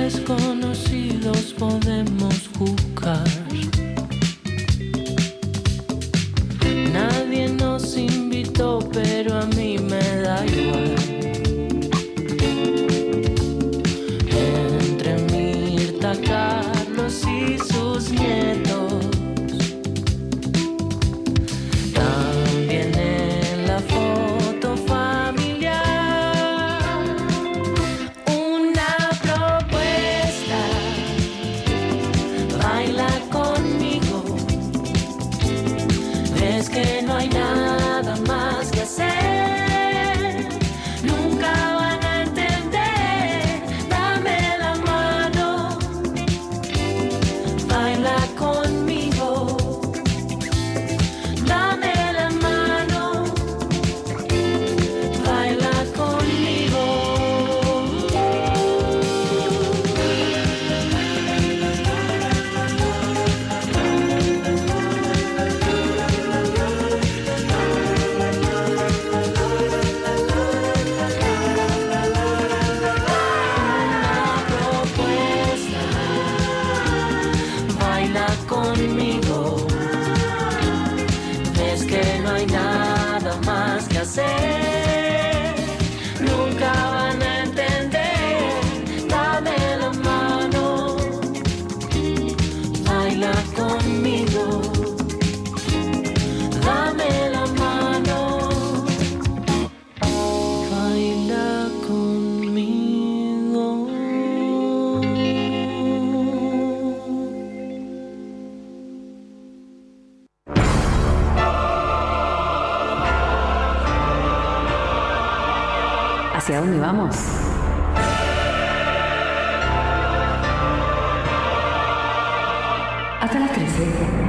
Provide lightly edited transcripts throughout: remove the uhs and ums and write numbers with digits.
desconocidos podemos jugar. Nadie nos invitó, pero a mí me da igual. Entre Mirta, Carlos y sus nietos, también en la foto familiar, una propuesta: baila conmigo. Ves que no hay nada más que hacer, nunca van a entender. Dame la mano, baila conmigo. Dame la mano, baila conmigo. Baila conmigo. Ves que no hay nada más que hacer, nunca van a entender. Dame la mano, baila conmigo. Dame la mano, baila conmigo. ¿Hacia dónde vamos? Hasta las 13.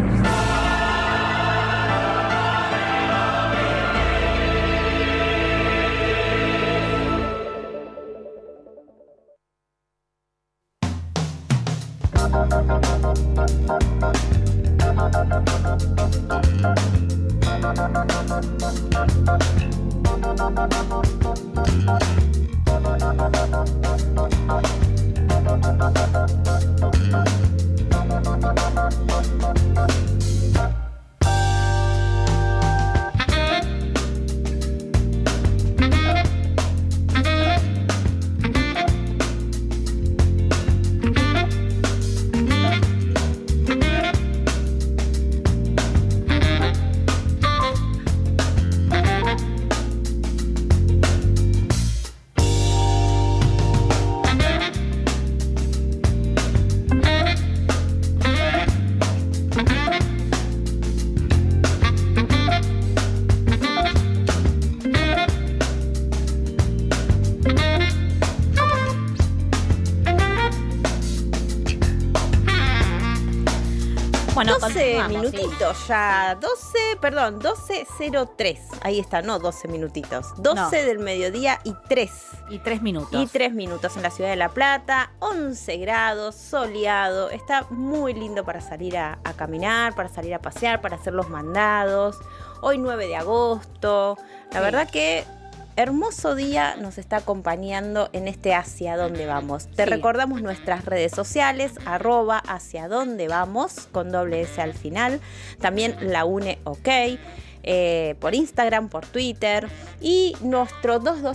Bueno, 12 continuamos, minutitos sí. ya, 12:03. Ahí está, no 12 minutitos. 12 No. del mediodía y 3. Y 3 minutos. Y 3 minutos en la ciudad de La Plata, 11 grados, soleado. Está muy lindo para salir a caminar, para salir a pasear, para hacer los mandados. Hoy 9 de agosto. La Sí. verdad que hermoso día nos está acompañando en este Hacia Dónde Vamos. Te Sí. recordamos nuestras redes sociales, @Hacia Dónde Vamos, con doble S al final. También La Une OK. Por Instagram, por Twitter, y nuestro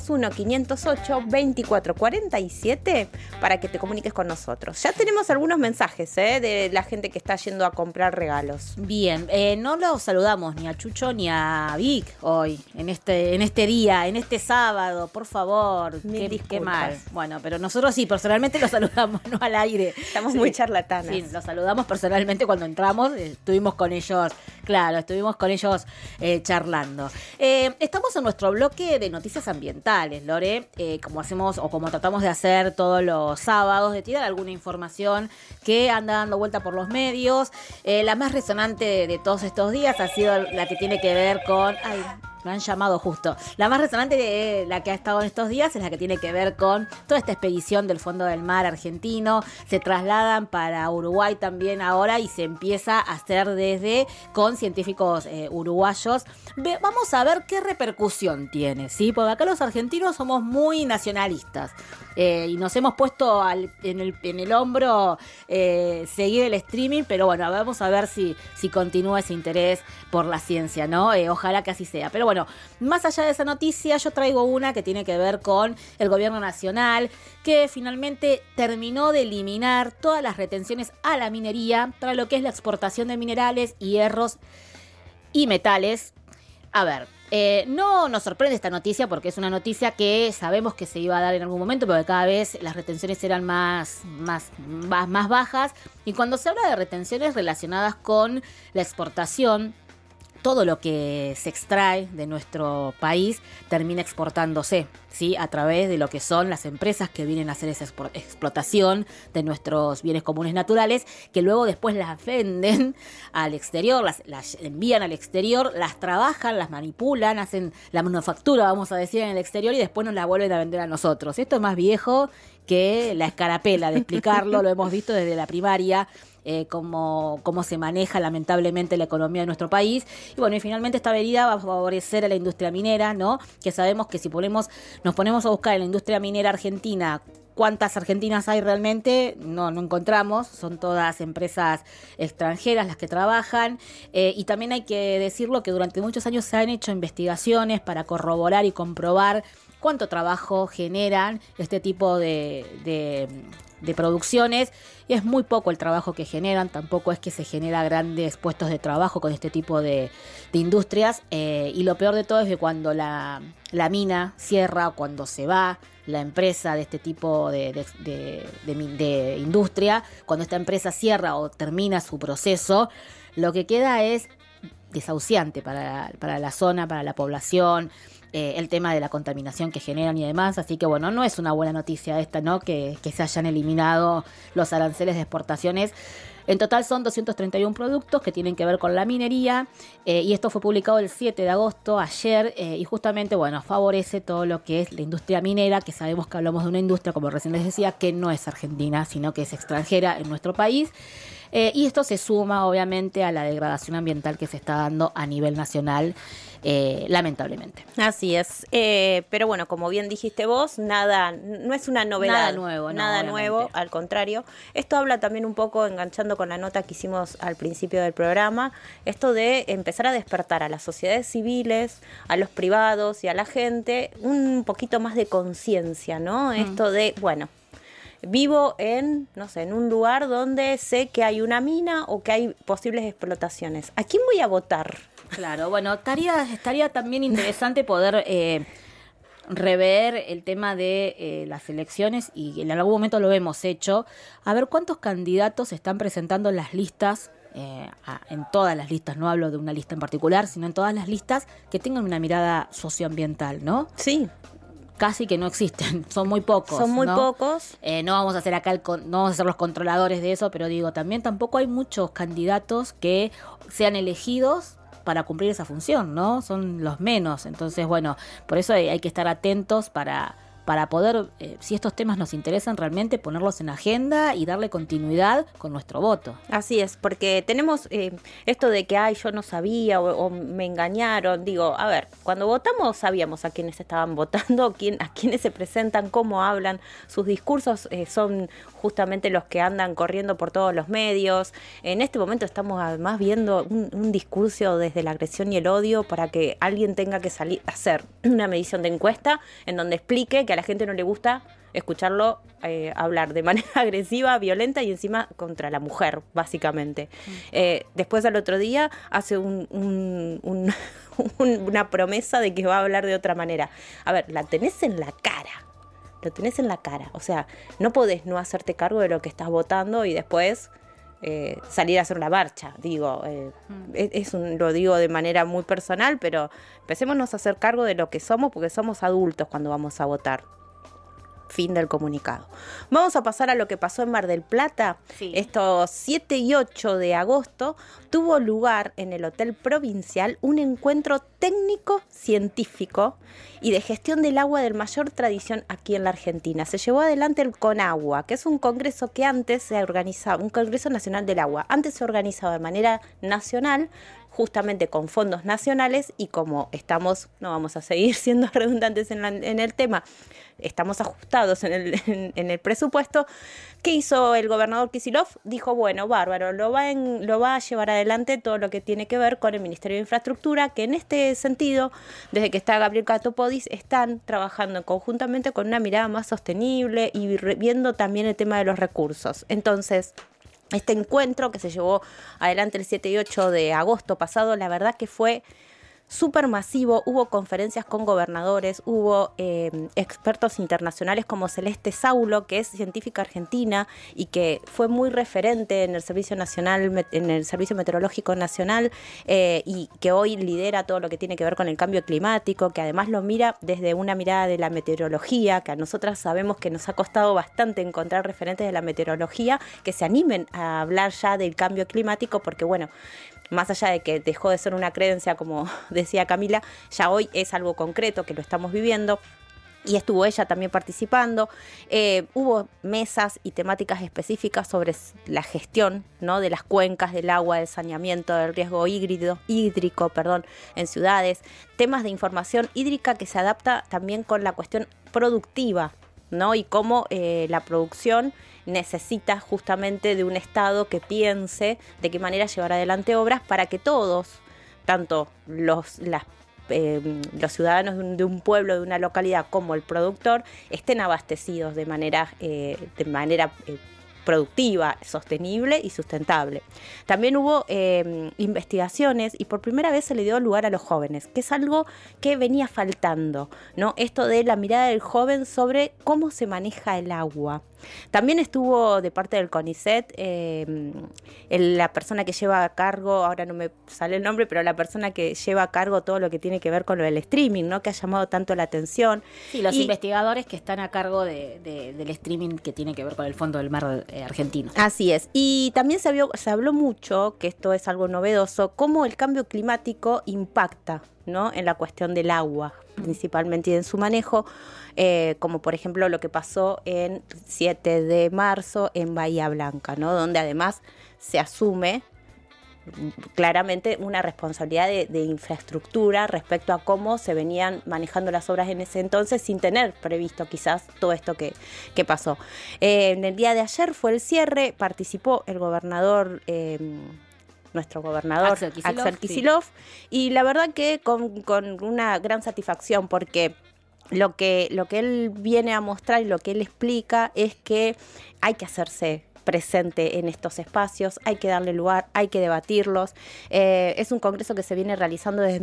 221-508-2447 para que te comuniques con nosotros. Ya tenemos algunos mensajes de la gente que está yendo a comprar regalos. Bien, no los saludamos ni a Chucho ni a Vic hoy, en este día, en este sábado, por favor. Mil Qué disculpas. mal. Bueno, pero nosotros sí, personalmente los saludamos, no al aire. Estamos Sí. muy charlatanas. Sí, los saludamos personalmente cuando entramos, estuvimos con ellos charlando. Estamos en nuestro bloque de noticias ambientales, Lore, como hacemos o como tratamos de hacer todos los sábados, de tirar alguna información que anda dando vuelta por los medios. La más resonante de todos estos días ha sido la que tiene que ver con... Ay, me han llamado justo. La más resonante, la que ha estado en estos días, es la que tiene que ver con toda esta expedición del Fondo del Mar argentino. Se trasladan para Uruguay también ahora y se empieza a hacer con científicos uruguayos. Vamos a ver qué repercusión tiene, ¿sí? Porque acá los argentinos somos muy nacionalistas. Y nos hemos puesto en el hombro seguir el streaming, pero bueno, vamos a ver si continúa ese interés por la ciencia, ¿no? Ojalá que así sea. Pero bueno, más allá de esa noticia, yo traigo una que tiene que ver con el gobierno nacional, que finalmente terminó de eliminar todas las retenciones a la minería para lo que es la exportación de minerales, hierros y metales. A ver, no nos sorprende esta noticia porque es una noticia que sabemos que se iba a dar en algún momento, porque cada vez las retenciones eran más bajas. Y cuando se habla de retenciones relacionadas con la exportación, todo lo que se extrae de nuestro país termina exportándose, ¿sí? A través de lo que son las empresas que vienen a hacer esa explotación de nuestros bienes comunes naturales, que luego después las venden al exterior, las envían al exterior, las trabajan, las manipulan, hacen la manufactura, vamos a decir, en el exterior y después nos la vuelven a vender a nosotros. Esto es más viejo que la escarapela de explicarlo, lo hemos visto desde la primaria. Cómo se maneja lamentablemente la economía de nuestro país. Y bueno, y finalmente esta medida va a favorecer a la industria minera, ¿no? Que sabemos que si nos ponemos a buscar en la industria minera argentina cuántas argentinas hay realmente, no encontramos, son todas empresas extranjeras las que trabajan. Y también hay que decirlo que durante muchos años se han hecho investigaciones para corroborar y comprobar cuánto trabajo generan este tipo de producciones, y es muy poco el trabajo que generan. Tampoco es que se genera grandes puestos de trabajo con este tipo de industrias, y lo peor de todo es que cuando la mina cierra o cuando se va la empresa de este tipo de industria, cuando esta empresa cierra o termina su proceso, lo que queda es desahuciante para la zona, para la población, el tema de la contaminación que generan y demás. Así que bueno, no es una buena noticia esta, ¿no? Que se hayan eliminado los aranceles de exportaciones. En total son 231 productos que tienen que ver con la minería, y esto fue publicado el 7 de agosto, ayer, y justamente, bueno, favorece todo lo que es la industria minera, que sabemos que hablamos de una industria, como recién les decía, que no es argentina, sino que es extranjera en nuestro país. Y esto se suma, obviamente, a la degradación ambiental que se está dando a nivel nacional, lamentablemente. Así es. Pero bueno, como bien dijiste vos, no es una novedad. Nada nuevo, al contrario. Esto habla también un poco, enganchando con la nota que hicimos al principio del programa, esto de empezar a despertar a las sociedades civiles, a los privados y a la gente un poquito más de conciencia, ¿no? Esto de, bueno, vivo en un lugar donde sé que hay una mina o que hay posibles explotaciones. ¿A quién voy a votar? Claro, bueno, estaría también interesante poder rever el tema de las elecciones, y en algún momento lo hemos hecho, a ver cuántos candidatos se están presentando en las listas, en todas las listas, no hablo de una lista en particular, sino en todas las listas que tengan una mirada socioambiental, ¿no? Sí. Casi que no existen, son muy pocos. Son muy ¿no? pocos. No vamos a hacer acá no vamos a ser los controladores de eso, pero digo, también tampoco hay muchos candidatos que sean elegidos para cumplir esa función, ¿no? Son los menos. Entonces, bueno, por eso hay que estar atentos para poder, si estos temas nos interesan realmente, ponerlos en agenda y darle continuidad con nuestro voto. Así es, porque tenemos esto de que, yo no sabía o me engañaron. Digo, a ver, cuando votamos sabíamos a quiénes estaban votando, a quiénes se presentan, cómo hablan, sus discursos son justamente los que andan corriendo por todos los medios. En este momento estamos además viendo un discurso desde la agresión y el odio para que alguien tenga que salir a hacer una medición de encuesta en donde explique que a la gente no le gusta escucharlo hablar de manera agresiva, violenta y encima contra la mujer, básicamente. Después al otro día hace una promesa de que va a hablar de otra manera. A ver, la tenés en la cara. Lo tenés en la cara. O sea, no podés no hacerte cargo de lo que estás votando y después salir a hacer una marcha. Digo, lo digo de manera muy personal, pero empecémonos a hacer cargo de lo que somos, porque somos adultos cuando vamos a votar. Fin del comunicado. Vamos a pasar a lo que pasó en Mar del Plata. Sí. Estos 7 y 8 de agosto tuvo lugar en el Hotel Provincial un encuentro técnico-científico y de gestión del agua de mayor tradición aquí en la Argentina. Se llevó adelante el CONAGUA, que es un congreso que antes se organizaba, un Congreso Nacional del Agua. Antes se organizaba de manera nacional, justamente con fondos nacionales, y como estamos, no vamos a seguir siendo redundantes en el tema, estamos ajustados en el presupuesto. ¿Qué hizo el gobernador Kicillof? Dijo, bueno, bárbaro, lo va a llevar adelante todo lo que tiene que ver con el Ministerio de Infraestructura, que en este sentido, desde que está Gabriel Catopodis, están trabajando conjuntamente con una mirada más sostenible y viendo también el tema de los recursos. Entonces, este encuentro que se llevó adelante el 7 y 8 de agosto pasado, la verdad que fue súper masivo. Hubo conferencias con gobernadores, hubo expertos internacionales como Celeste Saulo, que es científica argentina y que fue muy referente en el Servicio Nacional, en el Servicio Meteorológico Nacional, y que hoy lidera todo lo que tiene que ver con el cambio climático, que además lo mira desde una mirada de la meteorología, que a nosotras sabemos que nos ha costado bastante encontrar referentes de la meteorología que se animen a hablar ya del cambio climático, porque bueno, más allá de que dejó de ser una creencia, como decía Camila, ya hoy es algo concreto que lo estamos viviendo. Y estuvo ella también participando. Hubo mesas y temáticas específicas sobre la gestión, ¿no?, de las cuencas del agua, del saneamiento, del riesgo hídrico, en ciudades. Temas de información hídrica que se adapta también con la cuestión productiva, ¿no? Y cómo la producción necesita justamente de un Estado que piense de qué manera llevar adelante obras para que todos, tanto los ciudadanos de un pueblo, de una localidad, como el productor, estén abastecidos de manera productiva, sostenible y sustentable. También hubo investigaciones y por primera vez se le dio lugar a los jóvenes, que es algo que venía faltando, ¿no? Esto de la mirada del joven sobre cómo se maneja el agua. También estuvo de parte del CONICET la persona que lleva a cargo, ahora no me sale el nombre, pero la persona que lleva a cargo todo lo que tiene que ver con lo del streaming, ¿no?, que ha llamado tanto la atención. Sí, los investigadores que están a cargo del streaming que tiene que ver con el Fondo del Mar argentino. Así es. Y también se habló mucho, que esto es algo novedoso, cómo el cambio climático impacta, ¿no?, en la cuestión del agua, principalmente, y en su manejo, como por ejemplo lo que pasó en 7 de marzo en Bahía Blanca, ¿no?, donde además se asume claramente una responsabilidad de infraestructura respecto a cómo se venían manejando las obras en ese entonces sin tener previsto quizás todo esto que pasó. En el día de ayer fue el cierre, participó el gobernador, nuestro gobernador Axel Kicillof, sí. Y la verdad que con una gran satisfacción, porque lo que él viene a mostrar y lo que él explica es que hay que hacerse presente en estos espacios, hay que darle lugar, hay que debatirlos. Es un congreso que se viene realizando desde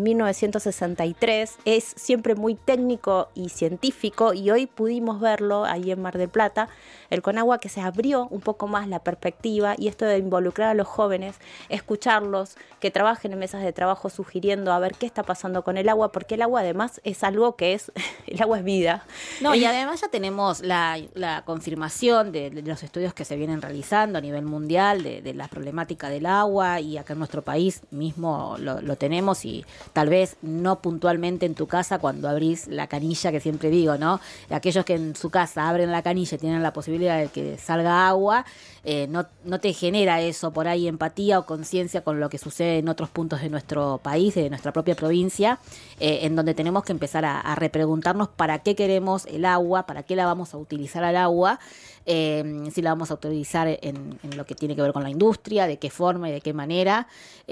1963, es siempre muy técnico y científico, y hoy pudimos verlo ahí en Mar del Plata, el CONAGUA, que se abrió un poco más la perspectiva, y esto de involucrar a los jóvenes, escucharlos, que trabajen en mesas de trabajo sugiriendo a ver qué está pasando con el agua, porque el agua además es algo que es, el agua es vida. No, y además ya tenemos la confirmación de los estudios que se vienen realizando a nivel mundial de la problemática del agua, y acá en nuestro país mismo lo tenemos, y tal vez no puntualmente en tu casa cuando abrís la canilla, que siempre digo, ¿no? Aquellos que en su casa abren la canilla y tienen la posibilidad de que salga agua, no te genera eso por ahí empatía o conciencia con lo que sucede en otros puntos de nuestro país, de nuestra propia provincia, en donde tenemos que empezar a repreguntarnos para qué queremos el agua, para qué la vamos a utilizar al agua, si la vamos a utilizar en lo que tiene que ver con la industria, de qué forma y de qué manera,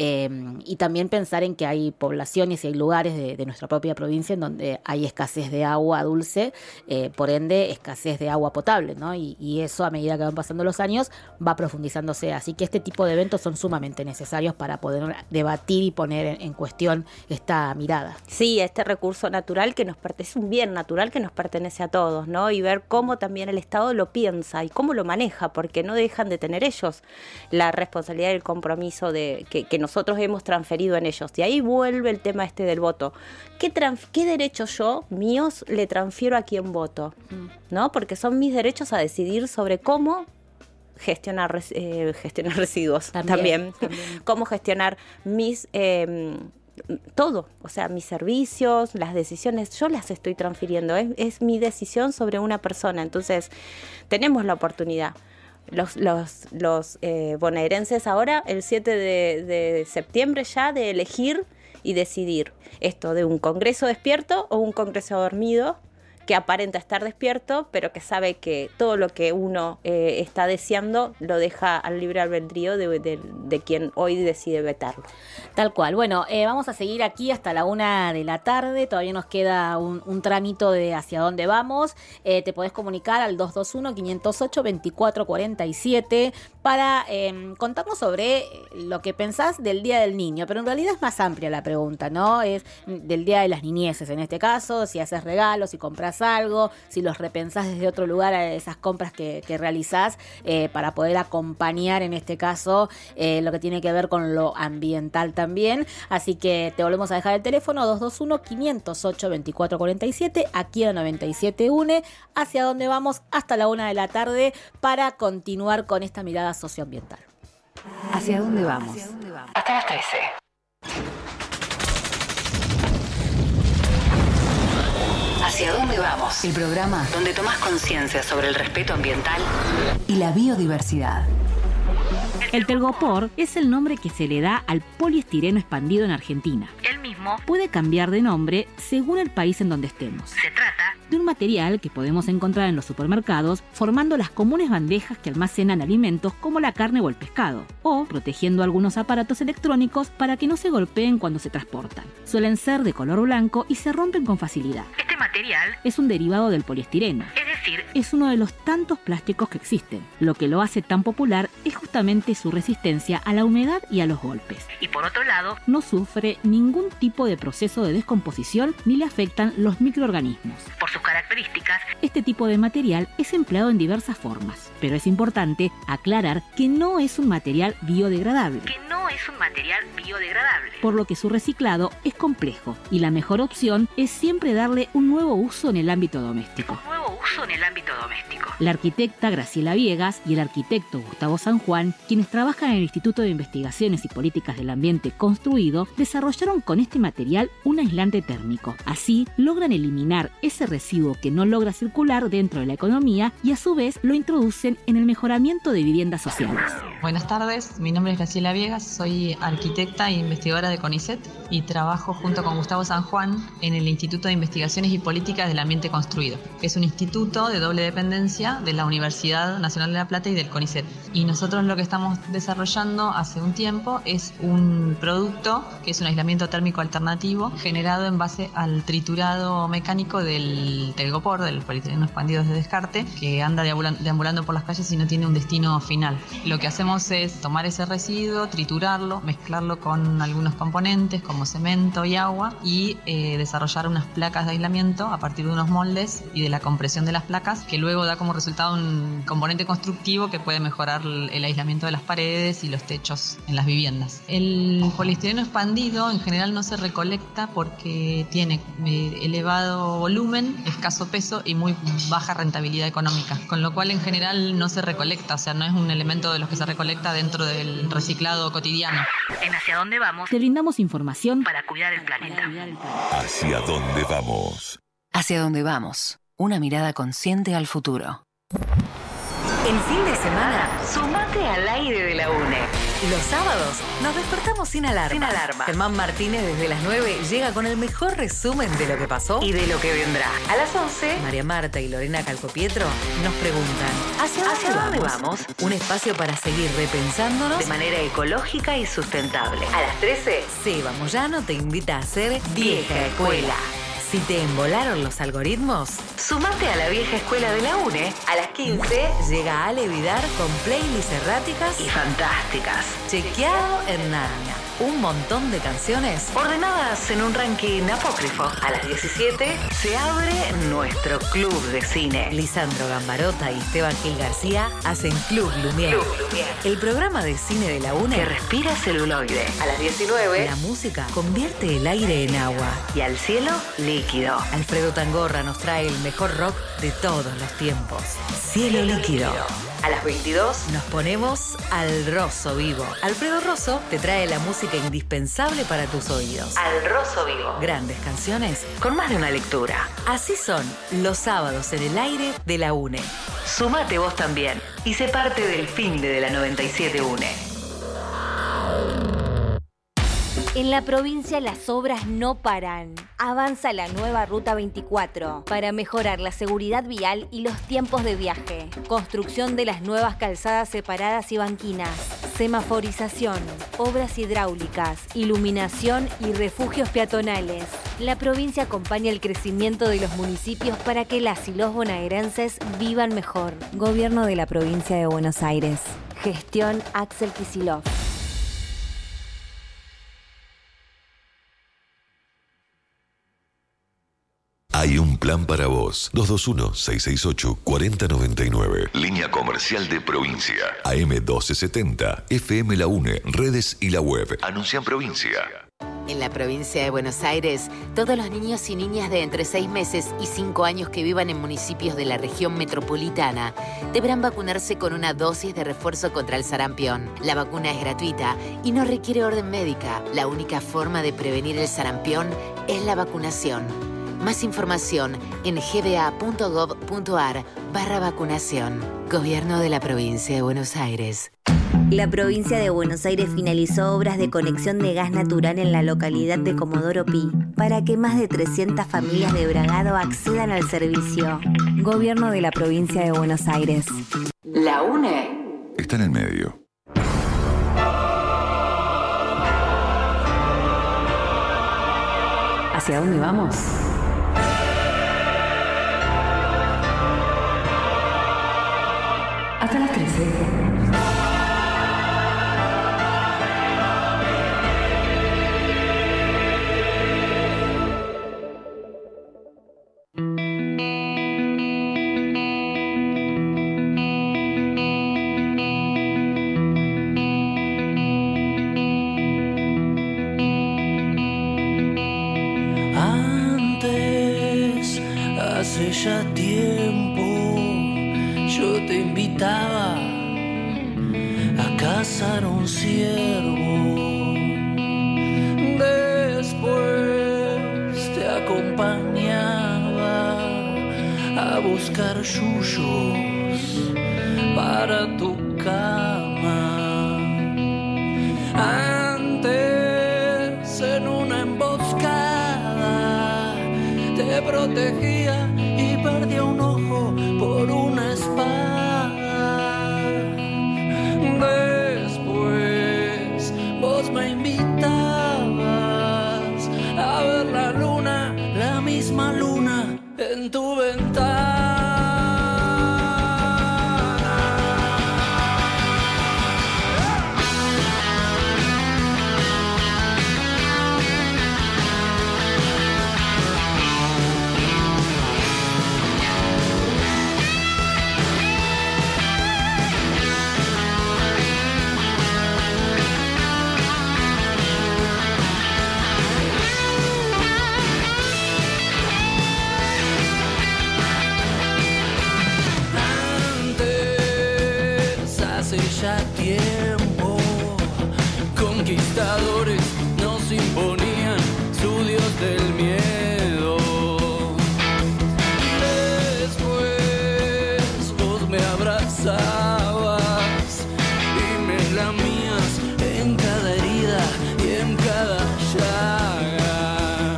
y también pensar en que hay poblaciones y hay lugares de nuestra propia provincia en donde hay escasez de agua dulce, por ende escasez de agua potable, ¿no? Y eso, a medida que van pasando los años, va profundizándose. Así que este tipo de eventos son sumamente necesarios para poder debatir y poner en cuestión esta mirada. Sí, este recurso natural que nos pertenece, un bien natural que nos pertenece a todos, ¿no? Y ver cómo también el Estado lo piensa y cómo lo maneja, porque no dejan de tener ellos la responsabilidad y el compromiso que nosotros hemos transferido en ellos. Y ahí vuelve el tema del voto. ¿Qué derechos yo, míos, le transfiero a quien voto? ¿No? Porque son mis derechos a decidir sobre cómo gestionar residuos también. Cómo gestionar mis... todo, o sea, mis servicios, las decisiones, yo las estoy transfiriendo, es mi decisión sobre una persona. Entonces, tenemos la oportunidad. Los bonaerenses ahora, el 7 de septiembre ya, de elegir y decidir esto de un Congreso despierto o un Congreso dormido, que aparenta estar despierto, pero que sabe que todo lo que uno está deseando lo deja al libre albedrío de quien hoy decide vetarlo. Tal cual. Bueno, vamos a seguir aquí hasta la 1 de la tarde. Todavía nos queda un trámite de hacia dónde vamos. Te podés comunicar al 221-508-2447 para contarnos sobre lo que pensás del Día del Niño. Pero en realidad es más amplia la pregunta, ¿no? Es del Día de las Niñeces en este caso, si haces regalos, si compras algo, si los repensás desde otro lugar a esas compras que realizás para poder acompañar en este caso lo que tiene que ver con lo ambiental también. Así que te volvemos a dejar el teléfono 221-508-2447 aquí en 97.1. Hacia dónde vamos hasta la 1 de la tarde para continuar con esta mirada socioambiental. ¿Hacia dónde vamos? Hasta las 13. ¿Hacia dónde vamos? El programa donde tomás conciencia sobre el respeto ambiental y la biodiversidad. El telgopor es el nombre que se le da al poliestireno expandido en Argentina. El mismo puede cambiar de nombre según el país en donde estemos. Se trata de un material que podemos encontrar en los supermercados formando las comunes bandejas que almacenan alimentos como la carne o el pescado, o protegiendo algunos aparatos electrónicos para que no se golpeen cuando se transportan. Suelen ser de color blanco y se rompen con facilidad. Este material es un derivado del poliestireno, es decir, es uno de los tantos plásticos que existen. Lo que lo hace tan popular es justamente su resistencia a la humedad y a los golpes. Y por otro lado, no sufre ningún tipo de proceso de descomposición ni le afectan los microorganismos. Por sus características, este tipo de material es empleado en diversas formas, pero es importante aclarar que no es un material biodegradable. Por lo que su reciclado es complejo y la mejor opción es siempre darle un nuevo uso en el ámbito doméstico. La arquitecta Graciela Viegas y el arquitecto Gustavo San Juan, quienes trabajan en el Instituto de Investigaciones y Políticas del Ambiente Construido, desarrollaron con este material un aislante térmico. Así, logran eliminar ese residuo que no logra circular dentro de la economía y a su vez lo introducen en el mejoramiento de viviendas sociales. Buenas tardes, mi nombre es Graciela Viegas, soy arquitecta e investigadora de CONICET y trabajo junto con Gustavo San Juan en el Instituto de Investigaciones y Políticas del Ambiente Construido, que es un instituto de doble dependencia de la Universidad Nacional de La Plata y del CONICET. Y nosotros lo que estamos desarrollando hace un tiempo es un producto que es un aislamiento térmico alternativo generado en base al triturado mecánico del telgopor, del poliestireno expandido de descarte, que anda deambulando por las calles y no tiene un destino final. Lo que hacemos es tomar ese residuo, triturarlo, mezclarlo con algunos componentes como cemento y agua y desarrollar unas placas de aislamiento a partir de unos moldes y de la compresión de las placas, que luego da como resultado un componente constructivo que puede mejorar el aislamiento de las paredes y los techos en las viviendas. El poliestireno expandido en general no se recolecta porque tiene elevado volumen, escaso peso y muy baja rentabilidad económica, con lo cual en general no se recolecta, o sea, no es un elemento de los que se recolecta dentro del reciclado cotidiano. En ¿Hacia dónde vamos? Te brindamos información para cuidar el planeta. ¿Hacia dónde vamos? ¿Hacia dónde vamos? Una mirada consciente al futuro. El fin de semana, sumate al aire de la UNE. Los sábados nos despertamos sin alarma. Germán Martínez desde las 9 llega con el mejor resumen de lo que pasó y de lo que vendrá. A las 11, María Marta y Lorena Calcopietro nos preguntan ¿Hacia dónde vamos? Un espacio para seguir repensándonos de manera ecológica y sustentable. A las 13, Seba Moyano te invita a hacer Vieja Escuela. Si te embolaron los algoritmos, sumate a la vieja escuela de la UNE. A las 15 llega Ale Vidar con playlists erráticas y fantásticas. Chequeado en Narnia. un montón de canciones ordenadas en un ranking apócrifo. A las 17 se abre nuestro club de cine. Lisandro Gambarota y Esteban Gil García hacen Club Lumière. El programa de cine de la UNE que respira celuloide. A las 19 la música convierte el aire en agua y al cielo líquido. Alfredo Tangorra nos trae el mejor rock de todos los tiempos. Cielo líquido. A las 22 nos ponemos al Rosso Vivo. Alfredo Rosso te trae la música indispensable para tus oídos. Al Rosso Vivo. Grandes canciones con más de una lectura. Así son los sábados en el aire de la UNE. Sumate vos también y sé parte del fin de la 97 UNE. En la provincia las obras no paran. Avanza la nueva Ruta 24 para mejorar la seguridad vial y los tiempos de viaje. Construcción de las nuevas calzadas separadas y banquinas. Semaforización, obras hidráulicas, iluminación y refugios peatonales. La provincia acompaña el crecimiento de los municipios para que las y los bonaerenses vivan mejor. Gobierno de la provincia de Buenos Aires. Gestión Axel Kicillof. Hay un plan para vos. 221-668-4099. Línea comercial de provincia. AM 1270. FM La UNE. Redes y la web. Anuncian provincia. En la provincia de Buenos Aires, todos los niños y niñas de entre 6 meses y 5 años que vivan en municipios de la región metropolitana deberán vacunarse con una dosis de refuerzo contra el sarampión. La vacuna es gratuita y no requiere orden médica. La única forma de prevenir el sarampión es la vacunación. Más información en gba.gov.ar/vacunación. Gobierno de la provincia de Buenos Aires. La provincia de Buenos Aires finalizó obras de conexión de gas natural en la localidad de Comodoro Pi para que más de 300 familias de Bragado accedan al servicio. Gobierno de la provincia de Buenos Aires. La UNE está en el medio. ¿Hacia dónde vamos? Hasta las 13. Antes, hace ya tiempo, yo te invitaba a cazar un ciervo. Después te acompañaba a buscar yuyos para tu cama. Antes, en una emboscada, te protegía y perdía un ojo por una espada. Después vos me invitabas a ver la luna, la misma luna en tu ventana. Ya tiempo, conquistadores nos imponían su dios del miedo. Después vos me abrazabas y me lamías en cada herida y en cada llaga.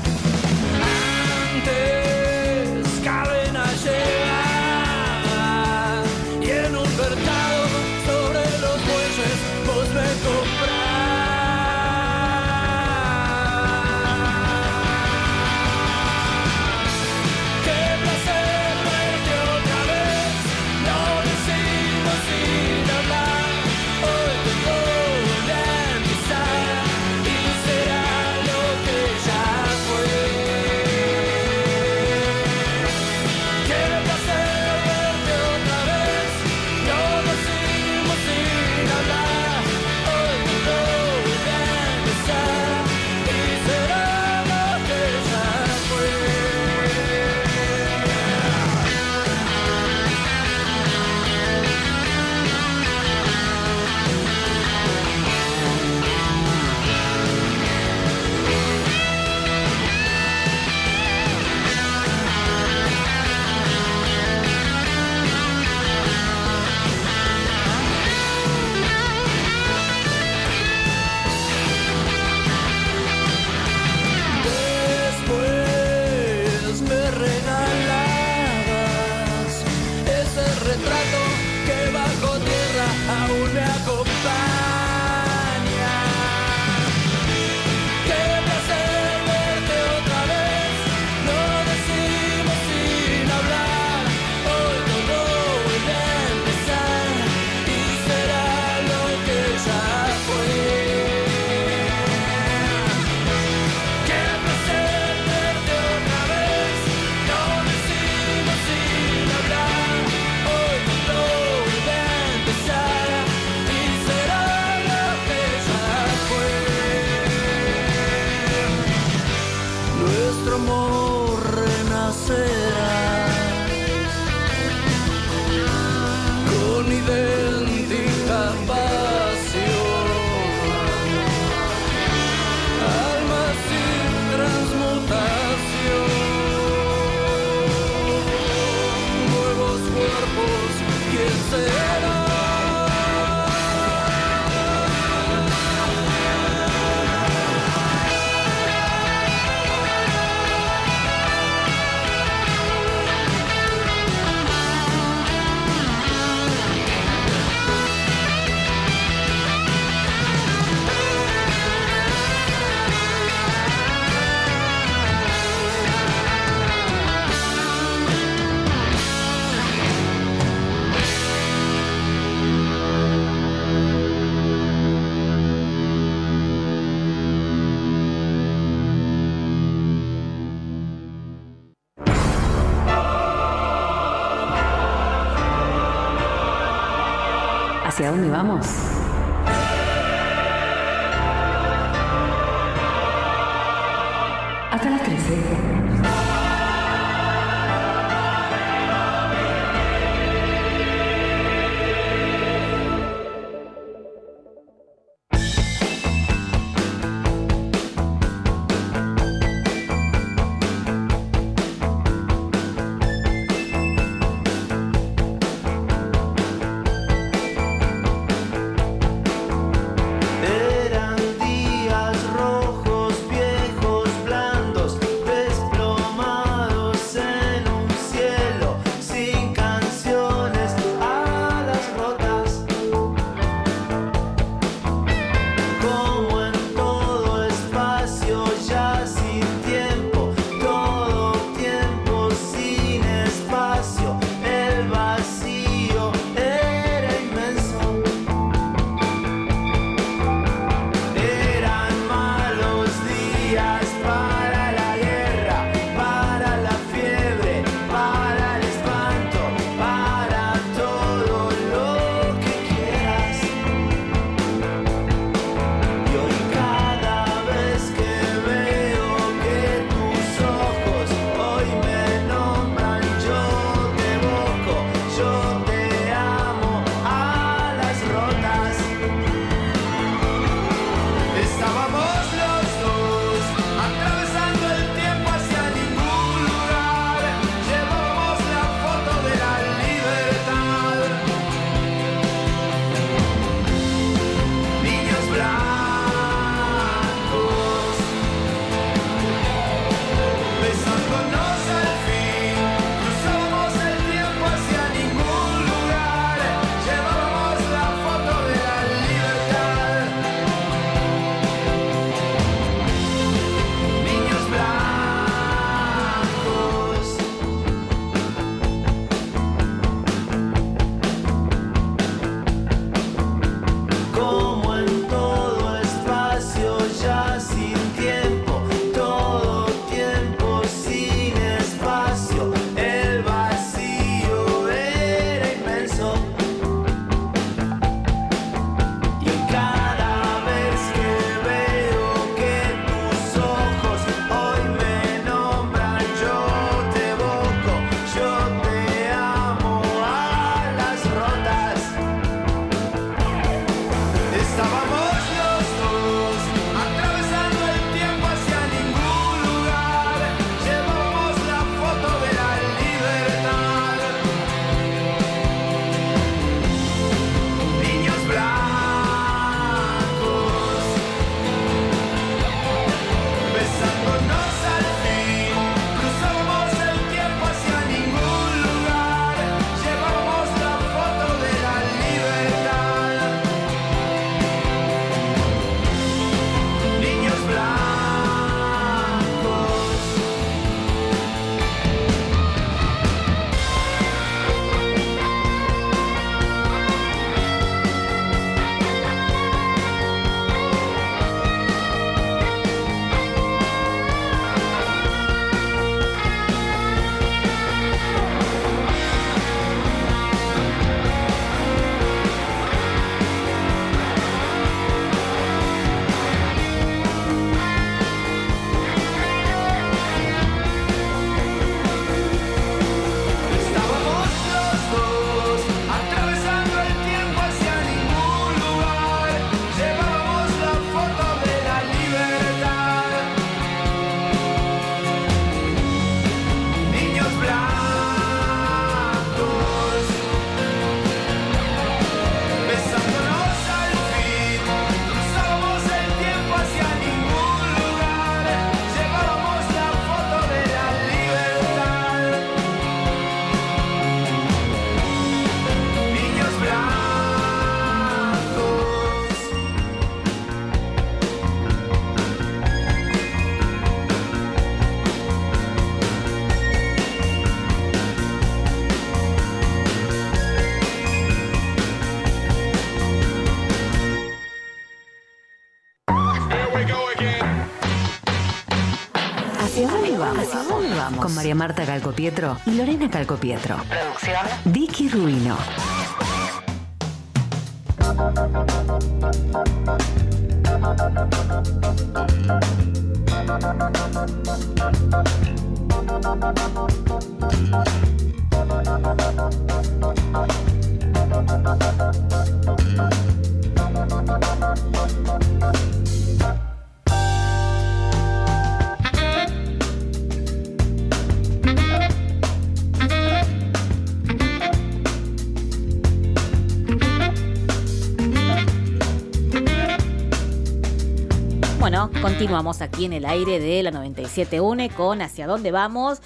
Antes cadena llegaba y en un vertado sobre los bueyes ¿Hacia dónde vamos? Hasta las 13. Con María Marta Calcopietro y Lorena Calcopietro. Producción Vicky Ruino. Bueno, continuamos aquí en el aire de la 97.1 con Hacia Dónde Vamos.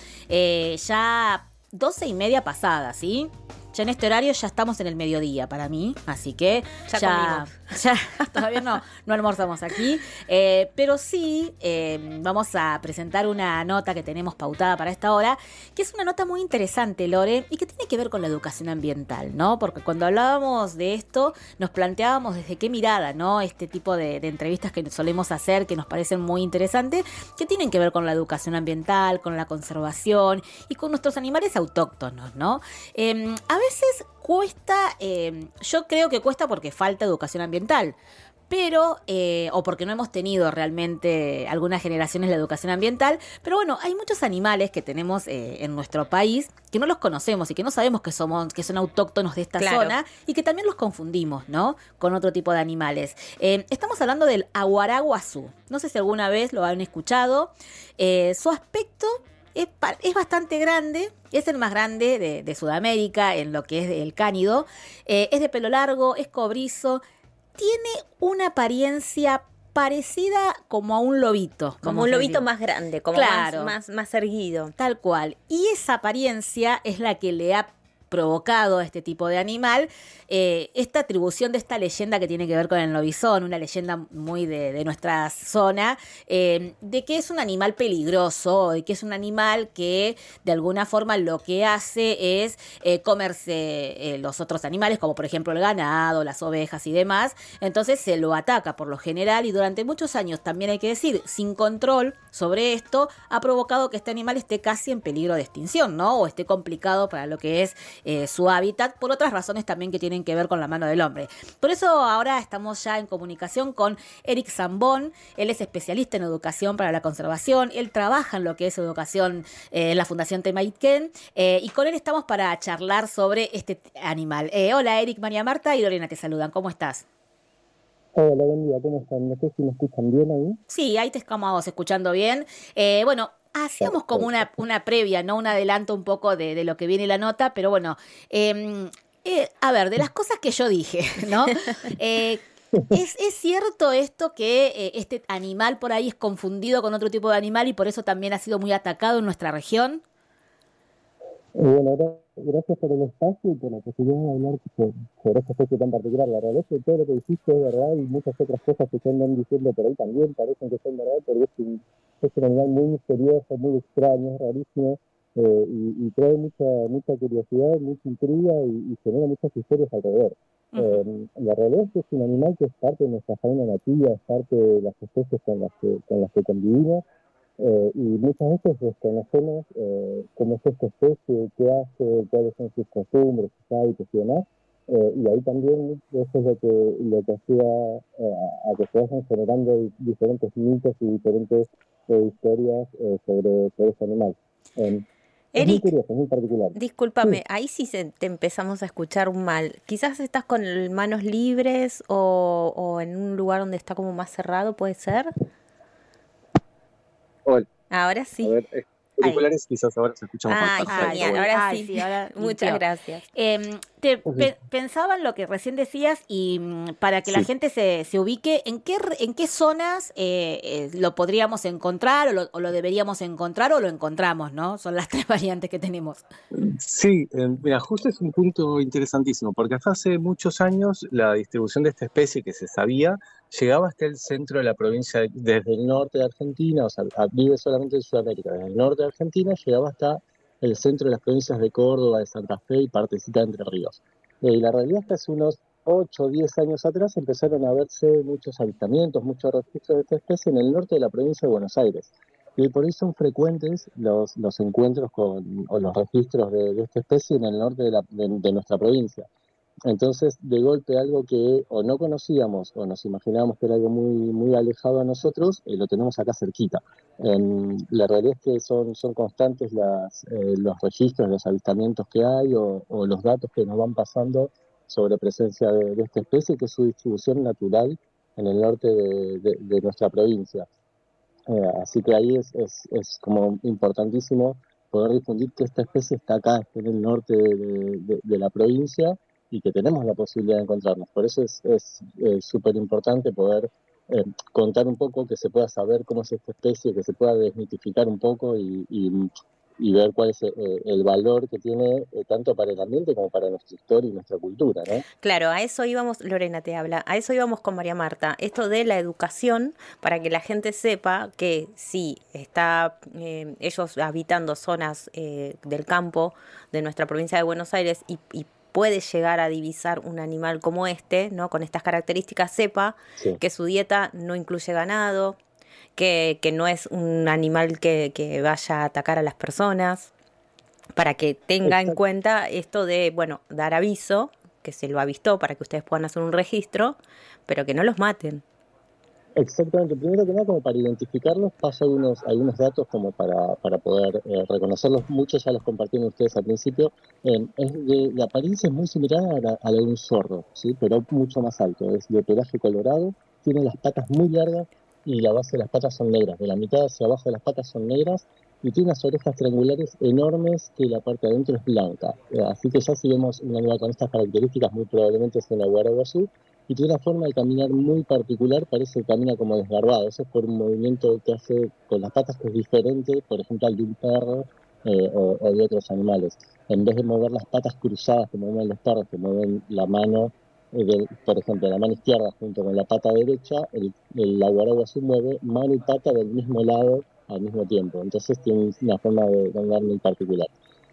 Ya 12:30 pasadas, ¿sí? Ya en este horario ya estamos en el mediodía para mí, así que ya todavía no almorzamos aquí, pero sí vamos a presentar una nota que tenemos pautada para esta hora, que es una nota muy interesante, Lore, y que tiene que ver con la educación ambiental, ¿no? Porque cuando hablábamos de esto nos planteábamos desde qué mirada, ¿no? Este tipo de entrevistas que solemos hacer, que nos parecen muy interesantes, que tienen que ver con la educación ambiental, con la conservación y con nuestros animales autóctonos, ¿no? A veces cuesta, yo creo que cuesta porque falta educación ambiental, pero, o porque no hemos tenido realmente algunas generaciones la educación ambiental, pero bueno, hay muchos animales que tenemos en nuestro país que no los conocemos y que no sabemos que son autóctonos de esta zona y que también los confundimos, ¿no? Con otro tipo de animales. Estamos hablando del aguaraguazú. No sé si alguna vez lo han escuchado. Su aspecto es bastante grande, es el más grande de Sudamérica en lo que es el cánido, es de pelo largo, es cobrizo, tiene una apariencia parecida como a un lobito. Como un lobito más grande, como claro, más erguido. Tal cual. Y esa apariencia es la que le ha provocado a este tipo de animal esta atribución de esta leyenda que tiene que ver con el lobizón, una leyenda muy de nuestra zona, de que es un animal peligroso, de que es un animal que de alguna forma lo que hace es comerse los otros animales, como por ejemplo el ganado, las ovejas y demás. Entonces se lo ataca por lo general y durante muchos años, también hay que decir, sin control sobre esto, ha provocado que este animal esté casi en peligro de extinción, ¿no? O esté complicado para lo que es su hábitat, por otras razones también que tienen que ver con la mano del hombre. Por eso ahora estamos ya en comunicación con Eric Zambón. Él es especialista en educación para la conservación, él trabaja en lo que es educación en la Fundación Temayquén, y con él estamos para charlar sobre este animal. Hola Eric, María Marta y Lorena te saludan, ¿cómo estás? Hola, buen día, ¿cómo están? No sé si me escuchan bien ahí. Sí, ahí te estamos escuchando bien. Bueno, hacíamos como una previa, ¿no? Un adelanto un poco de lo que viene la nota, pero bueno, a ver, de las cosas que yo dije, ¿no? ¿Es cierto esto que este animal por ahí es confundido con otro tipo de animal y por eso también ha sido muy atacado en nuestra región? Bueno, gracias por el espacio y por la posibilidad de hablar sobre esta especie tan particular. La realidad es que todo lo que dijiste es verdad y muchas otras cosas que se andan diciendo por ahí también parecen que son verdad, pero es un animal muy misterioso, muy extraño, rarísimo, y trae mucha curiosidad, mucha intriga y genera muchas historias alrededor. La realidad es que es un animal que es parte de nuestra fauna nativa, es parte de las especies con las que convivimos, y muchas veces desconocemos cómo es esta especie, qué hace, cuáles son sus costumbres, sus hábitos y demás, y ahí también eso es lo que ayuda a que se vayan generando diferentes mitos y diferentes historias sobre ese animal. Eric, es muy curioso, es muy particular. Discúlpame, Sí. ahí sí te empezamos a escuchar mal. Quizás estás con manos libres o en un lugar donde está como más cerrado, ¿puede ser? Hola. Ahora sí. A ver, auriculares quizás ahora se escucha más perfecto. Genial, ahora sí. Ahora Muchas limpió. gracias. Pensaba en lo que recién decías y para que la gente se ubique, ¿en qué zonas lo podríamos encontrar o lo deberíamos encontrar o lo encontramos, ¿no? Son las tres variantes que tenemos. Sí, mira, justo es un punto interesantísimo, porque hasta hace muchos años la distribución de esta especie que se sabía llegaba hasta el centro de la provincia, desde el norte de Argentina, o sea, vive solamente en Sudamérica, desde el norte de Argentina llegaba hasta el centro de las provincias de Córdoba, de Santa Fe y partecita de Entre Ríos. Y la realidad es que hace unos 8 o 10 años atrás empezaron a verse muchos avistamientos, muchos registros de esta especie en el norte de la provincia de Buenos Aires. Y por eso son frecuentes los encuentros o los registros de esta especie en el norte de nuestra provincia. Entonces, de golpe, algo que o no conocíamos o nos imaginábamos que era algo muy, muy alejado a nosotros, lo tenemos acá cerquita. La realidad es que son constantes los registros, los avistamientos que hay o los datos que nos van pasando sobre presencia de esta especie, que es su distribución natural en el norte de nuestra provincia. Así que ahí es como importantísimo poder difundir que esta especie está acá, está en el norte de la provincia, y que tenemos la posibilidad de encontrarnos. Por eso es súper importante poder contar un poco, que se pueda saber cómo es esta especie, que se pueda desmitificar un poco y ver cuál es el valor que tiene tanto para el ambiente como para nuestra historia y nuestra cultura, ¿no? Claro, a eso íbamos, Lorena te habla, a eso íbamos con María Marta, esto de la educación, para que la gente sepa que sí, está ellos habitando zonas del campo de nuestra provincia de Buenos Aires y puede llegar a divisar un animal como este, ¿no? Con estas características, sepa Sí. que su dieta no incluye ganado, que no es un animal que vaya a atacar a las personas, para que tenga en Exacto. cuenta esto de, bueno, dar aviso, que se lo avistó para que ustedes puedan hacer un registro, pero que no los maten. Exactamente, primero que nada, como para identificarlos, paso algunos datos como para poder reconocerlos. Muchos ya los compartieron ustedes al principio. La apariencia es muy similar a la de un zorro, ¿sí? Pero mucho más alto. Es de pelaje colorado, tiene las patas muy largas y la base de las patas son negras. De la mitad hacia abajo de las patas son negras y tiene unas orejas triangulares enormes que la parte de adentro es blanca. Así que ya si vemos un animal con estas características, muy probablemente es una guaraguazú. Y tiene una forma de caminar muy particular, parece que camina como desgarbado. Eso es por un movimiento que hace con las patas que es diferente, por ejemplo, al de un perro o de otros animales. En vez de mover las patas cruzadas que mueven los perros, que mueven la mano, por ejemplo, la mano izquierda junto con la pata derecha, la guaraguazú mueve mano y pata del mismo lado al mismo tiempo. Entonces tiene una forma de andar muy particular.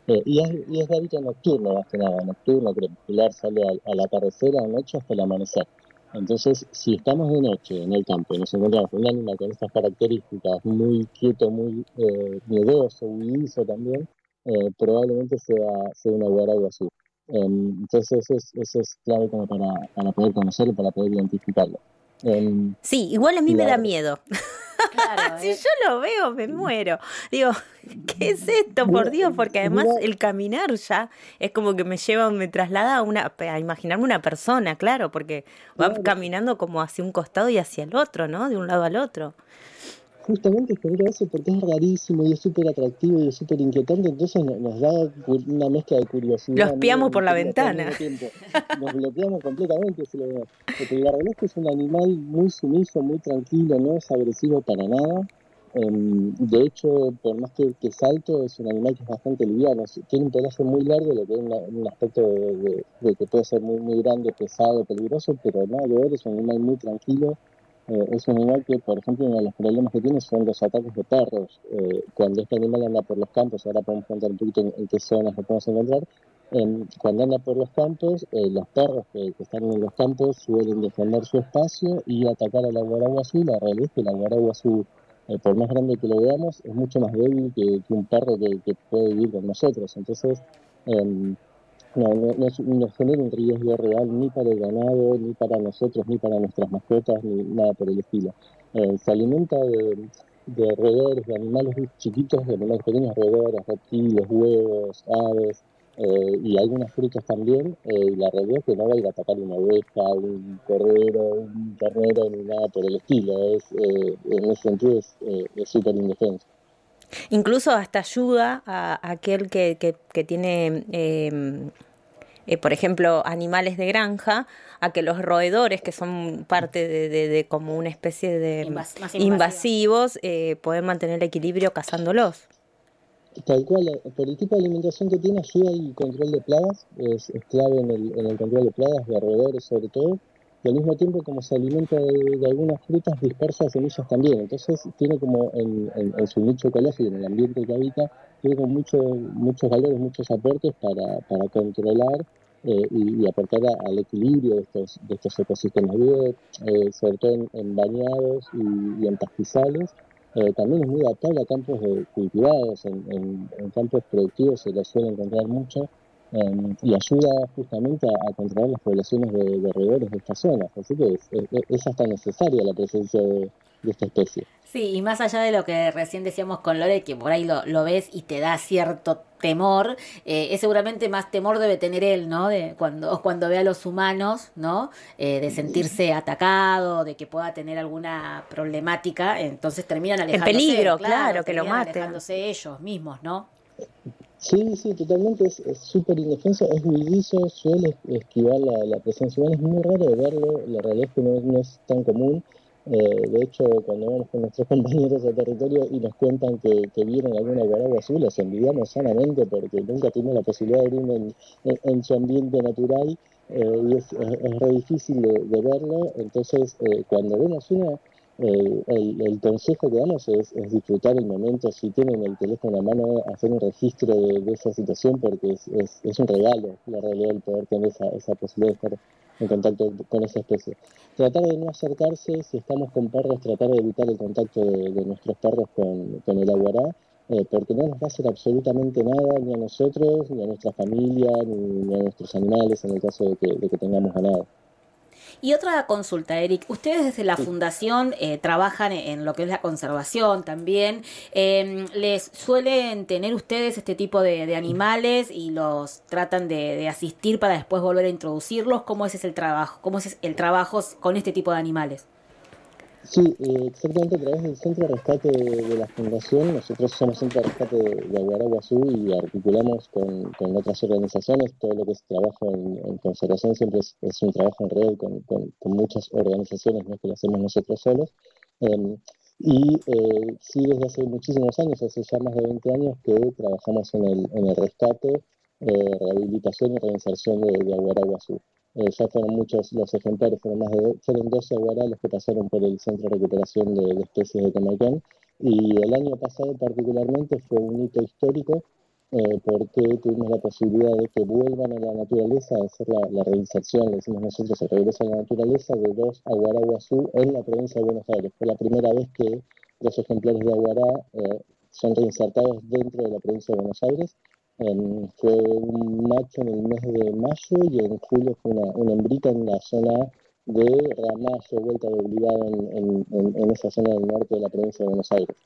Y es de hábito nocturno, más que nada, nocturno, crepuscular, sale al atardecer, a la noche, hasta el amanecer. Entonces, si estamos de noche en el campo y nos encontramos con un animal con estas características, muy quieto, muy miedoso, huidizo también, probablemente sea una guaraguazú. Entonces, eso es clave como para poder conocerlo, para poder identificarlo. Sí, igual a mí me La- da miedo. Claro, Si yo lo veo, me muero. Digo, ¿qué es esto, por Dios? Porque además Mira, el caminar ya es como que me traslada a imaginarme una persona, claro, porque va claro, caminando como hacia un costado y hacia el otro, ¿no? De un lado al otro. justamente genera eso porque es rarísimo y es súper atractivo y es súper inquietante, entonces nos da una mezcla de Lo curiosidad, miedo espiamos y por la intriga todo al ventana. mismo tiempo. Nos bloqueamos completamente si lo vemos. Porque la realidad es que es un animal muy sumiso, muy tranquilo, no es agresivo para nada. De hecho, por más que es alto, es un animal que es bastante liviano. Tiene un pelaje muy largo, lo que es un aspecto de que puede ser muy, muy grande, pesado, peligroso, pero nada que ver, es un animal muy tranquilo. Es un animal que, por ejemplo, uno de los problemas que tiene son los ataques de perros. Cuando este animal anda por los campos, ahora podemos contar un poquito en qué zonas lo podemos encontrar. Cuando anda por los campos, los perros que están en los campos suelen defender su espacio y atacar a la guaraguazú. La realidad es que la guaraguazú, por más grande que lo veamos, es mucho más débil que un perro que puede vivir con nosotros. Entonces, no genera un riesgo real ni para el ganado, ni para nosotros, ni para nuestras mascotas, ni nada por el estilo. Se alimenta de roedores, de animales chiquitos, de animales pequeños, roedores, reptiles, huevos, aves y algunas frutas también. Y la realidad es que no va a ir a atacar una oveja, un cordero, un ternero, ni nada por el estilo. En ese sentido es súper indefenso. Incluso hasta ayuda a aquel que tiene, por ejemplo, animales de granja, a que los roedores, que son parte de como una especie de Más invasivos, pueden mantener el equilibrio cazándolos. Tal cual, por el tipo de alimentación que tiene, ayuda al control de plagas, es clave en el control de plagas, de roedores sobre todo, y al mismo tiempo como se alimenta de algunas frutas, dispersa semillas también, entonces tiene como en su nicho ecológico, en el ambiente que habita, tiene como muchos valores, muchos aportes para controlar y aportar al equilibrio de estos ecosistemas. Vive sobre todo en bañados y en pastizales. También es muy adaptable a campos cultivados, en campos productivos se lo suele encontrar mucho. y ayuda justamente a controlar las poblaciones de roedores de estas zonas. Así que es hasta necesaria la presencia de esta especie. Sí, y más allá de lo que recién decíamos con Lore, que por ahí lo ves y te da cierto temor, es seguramente más temor debe tener él, ¿no? De cuando ve a los humanos, ¿no? De sentirse atacado, de que pueda tener alguna problemática, entonces terminan alejándose. En peligro, claro, que lo terminan maten. alejándose ellos mismos, ¿no? Sí, totalmente, es súper indefenso, es huidizo, suele esquivar la presencia humana, es muy raro de verlo, la realidad es que no es tan común. De hecho, cuando vamos con nuestros compañeros de territorio y nos cuentan que vieron alguna guaragua azul, los envidiamos sanamente porque nunca tuvimos la posibilidad de ir en su ambiente natural, y es re difícil de verlo. Entonces, cuando vemos una, el consejo que damos es disfrutar el momento. Si tienen el teléfono a mano, hacer un registro de esa situación, porque es un regalo, la realidad, el poder tener esa posibilidad de estar en contacto con esa especie. Tratar de no acercarse, si estamos con perros, tratar de evitar el contacto de nuestros perros con el aguará, porque no nos va a hacer absolutamente nada, ni a nosotros, ni a nuestra familia, ni a nuestros animales, en el caso de que tengamos ganado. Y otra consulta, Eric. Ustedes desde la fundación trabajan en lo que es la conservación también. ¿Les suelen tener ustedes este tipo de animales y los tratan de asistir para después volver a introducirlos? ¿Cómo es el trabajo? ¿Cómo es el trabajo con este tipo de animales? Sí, exactamente, a través del Centro de Rescate de la Fundación. Nosotros somos Centro de Rescate de Aguaraguazú y articulamos con otras organizaciones. Todo lo que es trabajo en conservación siempre es un trabajo en red con muchas organizaciones, no es que lo hacemos nosotros solos. Sí, desde hace muchísimos años, hace ya más de 20 años, que trabajamos en el rescate, rehabilitación y reinserción de Aguaraguazú. Ya fueron muchos los ejemplares, fueron 12 aguará los que pasaron por el Centro de Recuperación de Especies de Quemayquén, y el año pasado particularmente fue un hito histórico, porque tuvimos la posibilidad de que vuelvan a la naturaleza, a hacer la reinserción, le decimos nosotros, el regreso a la naturaleza de 2 aguaraguazú en la provincia de Buenos Aires. Fue la primera vez que 2 ejemplares de aguará son reinsertados dentro de la provincia de Buenos Aires. Fue un macho en el mes de mayo y en julio fue una hembrita en la zona de Ramallo, Vuelta de Obligado, en esa zona del norte de la provincia de Buenos Aires.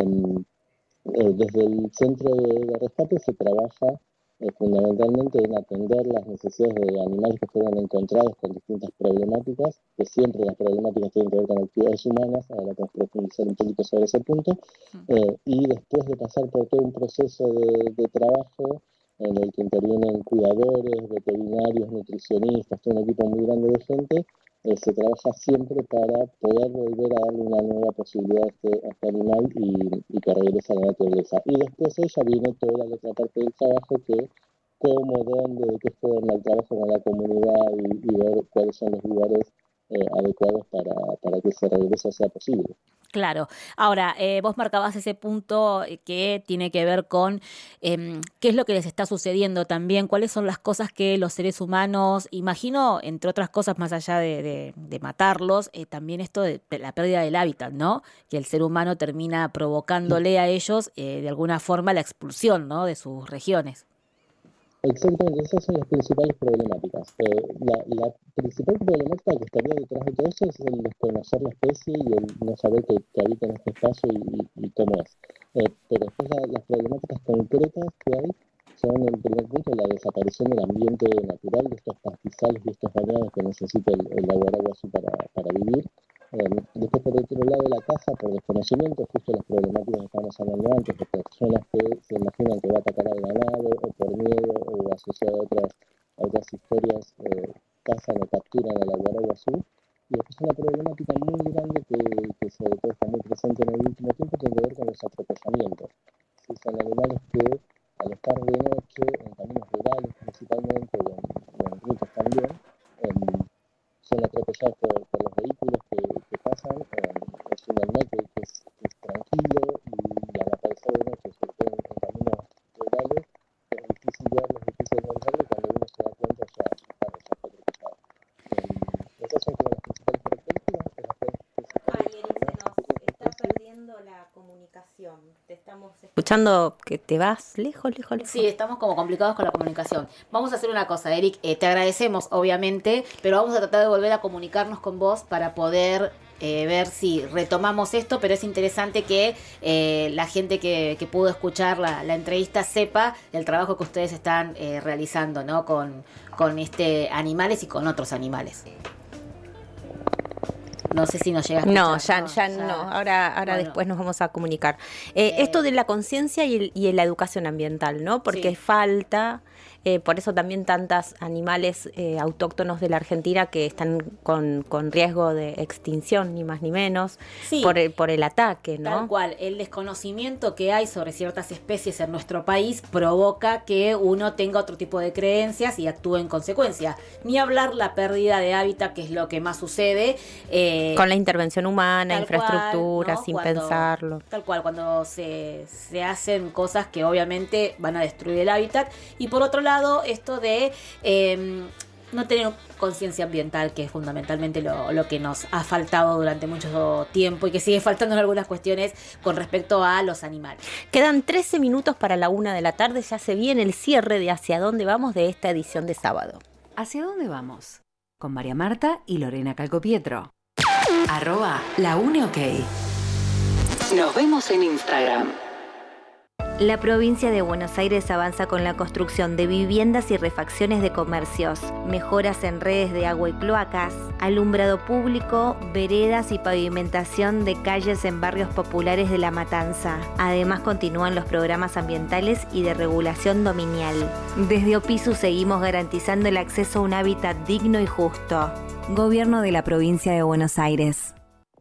Desde el centro de rescate se trabaja fundamentalmente en atender las necesidades de animales que fueron encontrados con distintas problemáticas, que siempre las problemáticas tienen que ver con actividades humanas. Ahora vamos a profundizar un poquito sobre ese punto, y después de pasar por todo un proceso de trabajo en el que intervienen cuidadores, veterinarios, nutricionistas, todo un equipo muy grande de gente, se trabaja siempre para poder volver a darle una nueva posibilidad a este animal y que regrese a la naturaleza. Y después ella viene toda la otra parte del trabajo, que cómo, dónde, de qué forma, el trabajo con la comunidad y ver cuáles son los lugares adecuados para que ese regreso sea posible. Claro. Ahora, vos marcabas ese punto que tiene que ver con qué es lo que les está sucediendo también, cuáles son las cosas que los seres humanos, imagino, entre otras cosas, más allá de matarlos, también esto de la pérdida del hábitat, ¿no? Que el ser humano termina provocándole a ellos, de alguna forma, la expulsión, ¿no?, de sus regiones. Exactamente, esas son las principales problemáticas. La principal problemática que estaría detrás de todo eso es el desconocer la especie y el no saber que habita en este espacio y cómo es. Pero después las problemáticas concretas que hay son, en primer punto, la desaparición del ambiente natural, de estos pastizales y estos bañados que necesita el aguaraguazú para vivir. Después, por otro lado, la caza por desconocimiento, justo las problemáticas que estábamos hablando antes, de personas que se imaginan que va a atacar al ganado, o por miedo, o asociado a otras historias, cazan o capturan al aguaraguazú. Y después una problemática muy grande que sobre todo está muy presente en el último tiempo, tiene que ver con los atropellamientos. Sí, son animales que, al estar de noche, en caminos rurales principalmente, o en rutas también, son atropellados por los vehículos que pasan. Es un animal que es tranquilo, y al aparecer de noche, sobre todo en caminos rurales, es difícil verlo, es difícil encontrarlo, y cuando uno se da cuenta ya está atropellado. Esas son como las principales características. Ay, Eric, se nos está perdiendo la comunicación. Te estamos escuchando que te vas lejos. Sí, estamos como complicados con la comunicación. Vamos a hacer una cosa, Eric. Te agradecemos, obviamente, pero vamos a tratar de volver a comunicarnos con vos para poder ver si retomamos esto, pero es interesante que la gente que pudo escuchar la entrevista sepa el trabajo que ustedes están realizando, ¿no? Con animales y con otros animales. No sé si nos llega a escuchar. No, ya no. Ahora bueno. Después nos vamos a comunicar. Esto de la conciencia y la educación ambiental, ¿no? Porque falta, por eso también tantos animales autóctonos de la Argentina que están con riesgo de extinción, ni más ni menos, por el ataque, ¿no? Tal cual. El desconocimiento que hay sobre ciertas especies en nuestro país provoca que uno tenga otro tipo de creencias y actúe en consecuencia. Ni hablar la pérdida de hábitat, que es lo que más sucede. Con la intervención humana, infraestructura, ¿no? Sin pensarlo. Tal cual, cuando se hacen cosas que obviamente van a destruir el hábitat. Y por otro lado, esto de no tener conciencia ambiental, que es fundamentalmente lo que nos ha faltado durante mucho tiempo y que sigue faltando en algunas cuestiones con respecto a los animales. Quedan 13 minutos para la 1 de la tarde, ya se viene el cierre de Hacia Dónde Vamos de esta edición de sábado. ¿Hacia dónde vamos? Con María Marta y Lorena Calcopietro. @laUneOK. Nos vemos en Instagram. La provincia de Buenos Aires avanza con la construcción de viviendas y refacciones de comercios, mejoras en redes de agua y cloacas, alumbrado público, veredas y pavimentación de calles en barrios populares de La Matanza. Además, continúan los programas ambientales y de regulación dominial. Desde Opisu seguimos garantizando el acceso a un hábitat digno y justo. Gobierno de la provincia de Buenos Aires.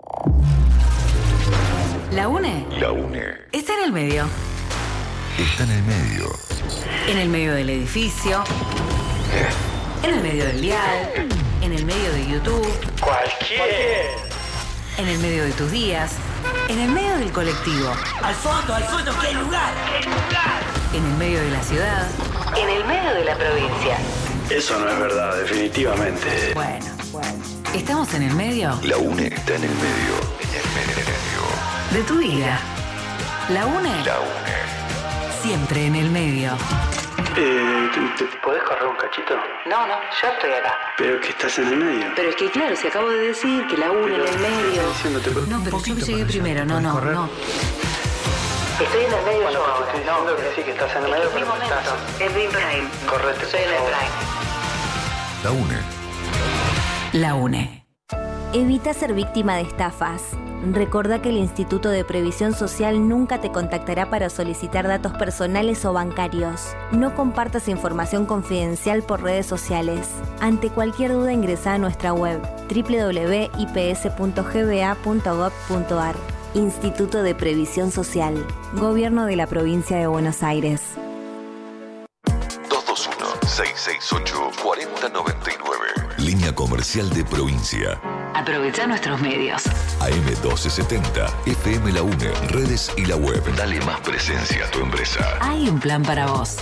¿La UNE? La UNE. Está en el medio. Está en el medio. En el medio del edificio. En el medio del dial. En el medio de YouTube. Cualquier. En el medio de tus días. En el medio del colectivo. Al fondo, ¿qué lugar? En el medio de la ciudad. En el medio de la provincia. Eso no es verdad, definitivamente. Bueno. ¿Estamos en el medio? La UNE está en el medio. En el medio. De tu vida. La UNE. La UNE. Siempre en el medio. ¿Te podés correr un cachito? No, ya estoy acá. Pero que estás en el medio. Pero es que claro, si acabo de decir que la UNE en el medio. No, pero yo llegué primero, no. Estoy en el medio yo ahora. Estoy diciendo que sí, que estás en el medio, pero momento. estás... En mi prime. Correte, Estoy en el prime. La UNE. La UNE. Evita ser víctima de estafas. Recordá que el Instituto de Previsión Social nunca te contactará para solicitar datos personales o bancarios. No compartas información confidencial por redes sociales. Ante cualquier duda ingresa a nuestra web www.ips.gba.gov.ar. Instituto de Previsión Social. Gobierno de la Provincia de Buenos Aires. 221-668-4099. Línea comercial de provincia. Aprovecha nuestros medios. AM1270, FM La UNE, redes y la web. Dale más presencia a tu empresa. Hay un plan para vos.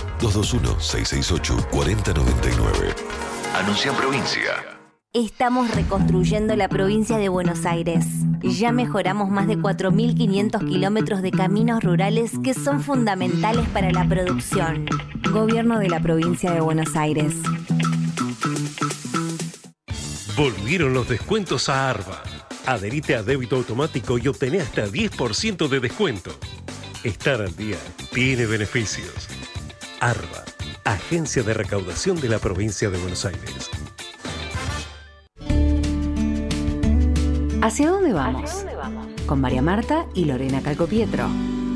221-668-4099. Anuncia en provincia. Estamos reconstruyendo la provincia de Buenos Aires. Ya mejoramos más de 4.500 kilómetros de caminos rurales que son fundamentales para la producción. Gobierno de la provincia de Buenos Aires. Volvieron los descuentos a Arba. Adherite a débito automático y obtené hasta 10% de descuento. Estar al día tiene beneficios. Arba, Agencia de Recaudación de la Provincia de Buenos Aires. ¿Hacia dónde vamos? Con María Marta y Lorena Calcopietro.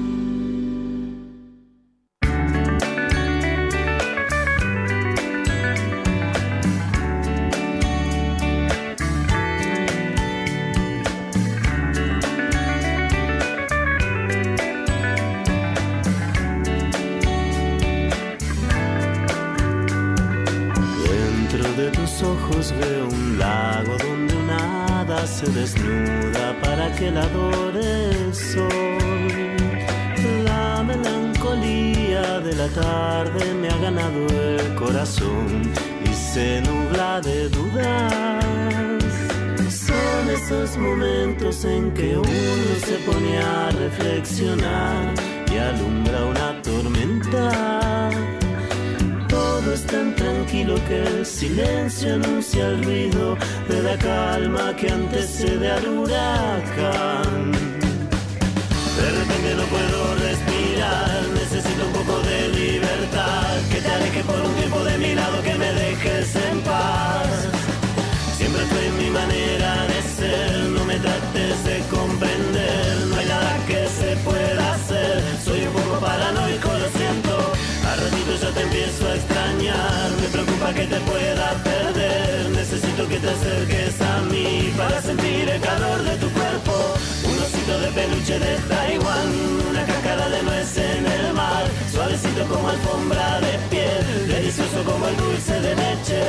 Dentro de tus ojos veo un lago donde una hada se desnuda para que la adore el sol. La melancolía de la tarde me ha ganado el corazón y se nubla de dudas. Son esos momentos en que uno se pone a reflexionar y alumbra una tormenta. Todo es tan tranquilo que el silencio anuncia el ruido de la calma que antecede al huracán. De repente no puedo respirar, necesito un poco de libertad, que te aleje por un tiempo de mi lado, que me dejes en paz. Siempre fue mi manera de ser, no me trates de comprender, no hay nada que se pueda hacer, soy un poco paranoico, lo siento. A ratito ya te empiezo a extrañar, me preocupa que te pueda perder, necesito que te acerques a mí para sentir el calor de tu cuerpo. Un osito de peluche de Taiwán, una cáscara de nuez en el mar, suavecito como alfombra de piel, delicioso como el dulce de leche.